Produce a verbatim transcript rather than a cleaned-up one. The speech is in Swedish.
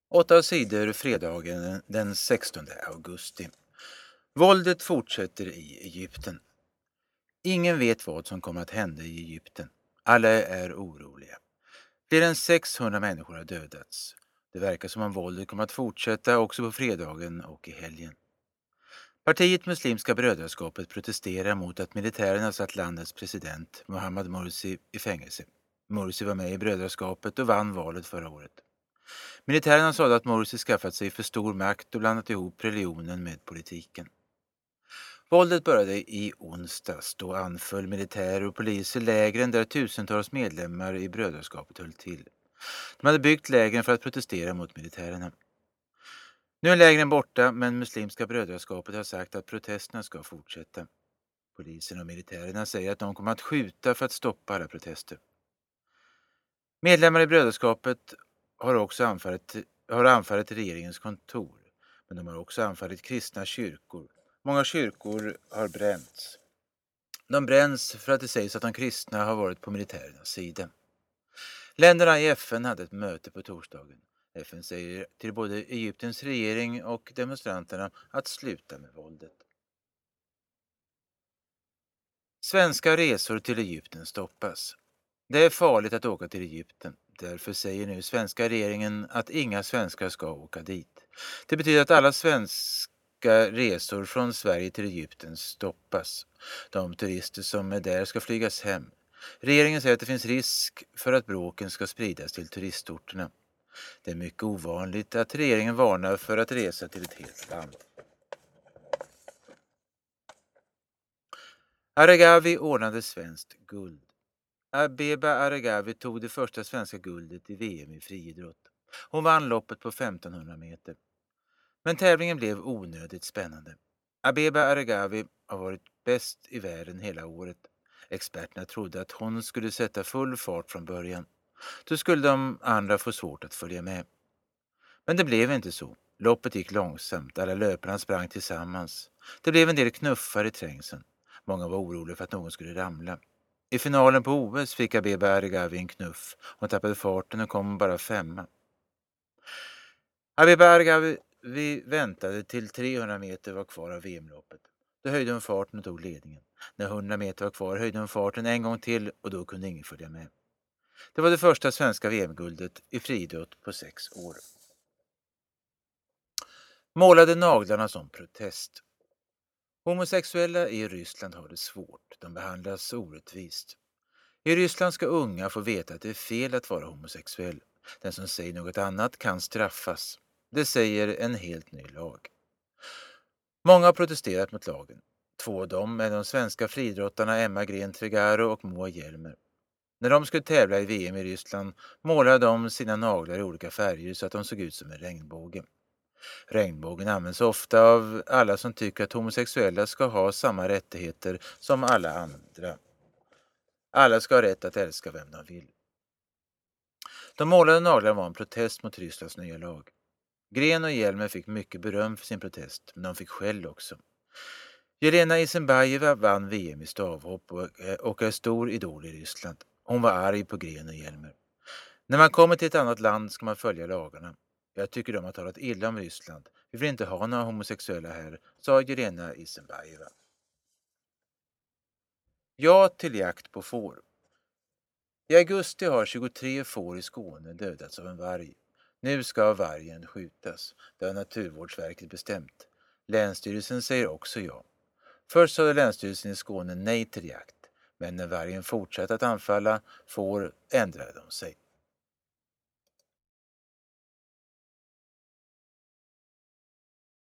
Åtta sidor fredagen den sextonde augusti. Våldet fortsätter i Egypten. Ingen vet vad som kommer att hända i Egypten. Alla är oroliga. Fler än sexhundra människor har dödats. Det verkar som om våldet kommer att fortsätta också på fredagen och i helgen. Partiet Muslimska brödraskapet protesterar mot att militären har satt landets president Mohamed Morsi i fängelse. Morsi var med i brödraskapet och vann valet förra året. Militären sa att Morsi skaffat sig för stor makt och blandat ihop religionen med politiken. Våldet började i onsdags då anföll militärer och poliser lägren där tusentals medlemmar i brödraskapet höll till. De hade byggt lägren för att protestera mot militärerna. Nu är lägren borta, men Muslimska brödraskapet har sagt att protesterna ska fortsätta. Polisen och militärerna säger att de kommer att skjuta för att stoppa alla protester. Medlemmar i brödraskapet har också anfallit, har anfallit regeringens kontor, men de har också anfallit kristna kyrkor. Många kyrkor har bränts. De bränns för att det sägs att de kristna har varit på militärernas sida. Länderna i F N hade ett möte på torsdagen. F N säger till både Egyptens regering och demonstranterna att sluta med våldet. Svenska resor till Egypten stoppas. Det är farligt att åka till Egypten. Därför säger nu svenska regeringen att inga svenskar ska åka dit. Det betyder att alla svenska resor från Sverige till Egypten stoppas. De turister som är där ska flygas hem. Regeringen säger att det finns risk för att bråken ska spridas till turistorterna. Det är mycket ovanligt att regeringen varnar för att resa till ett helt land. Aregawi ordnade svenskt guld. Abeba Aregawi tog det första svenska guldet i V M i friidrott. Hon vann loppet på femtonhundra meter. Men tävlingen blev onödigt spännande. Abeba Aregawi har varit bäst i världen hela året. Experterna trodde att hon skulle sätta full fart från början. Då skulle de andra få svårt att följa med. Men det blev inte så. Loppet gick långsamt. Alla löparna sprang tillsammans. Det blev en del knuffar i trängseln. Många var oroliga för att någon skulle ramla. I finalen på O S fick Abeba Aregawi en knuff. Hon tappade farten och kom bara femma. Abeba Aregawi väntade till trehundra meter var kvar av V M-loppet. Då höjde hon farten och tog ledningen. När hundra meter var kvar höjde hon farten en gång till och då kunde ingen följa med. Det var det första svenska V M-guldet i friidrott på sex år. Målade naglarna som protest. Homosexuella i Ryssland har det svårt. De behandlas orättvist. I Ryssland ska unga få veta att det är fel att vara homosexuell. Den som säger något annat kan straffas. Det säger en helt ny lag. Många har protesterat mot lagen. Två av dem är de svenska friidrottarna Emma Gren Tregaro och Moa Hjelmer. När de skulle tävla i V M i Ryssland målade de sina naglar i olika färger så att de såg ut som en regnbåge. Regnbågen används ofta av alla som tycker att homosexuella ska ha samma rättigheter som alla andra. Alla ska ha rätt att älska vem de vill. De målade naglarna var en protest mot Rysslands nya lag. Gren och Hjelmer fick mycket beröm för sin protest, men de fick skäll också. Jelena Isenbajeva vann V M i stavhopp och är stor idol i Ryssland. Hon var arg på Gren och Hjelmer. När man kommer till ett annat land ska man följa lagarna. Jag tycker de har talat illa om Ryssland. Vi vill inte ha några homosexuella här, sa Jelena Isenbajeva. Ja till jakt på får. I augusti har tjugotre får i Skåne dödats av en varg. Nu ska vargen skjutas. Det har Naturvårdsverket bestämt. Länsstyrelsen säger också ja. Först sa Länsstyrelsen i Skåne nej till jakt. Men när vargen fortsatte att anfalla får ändrade de sig.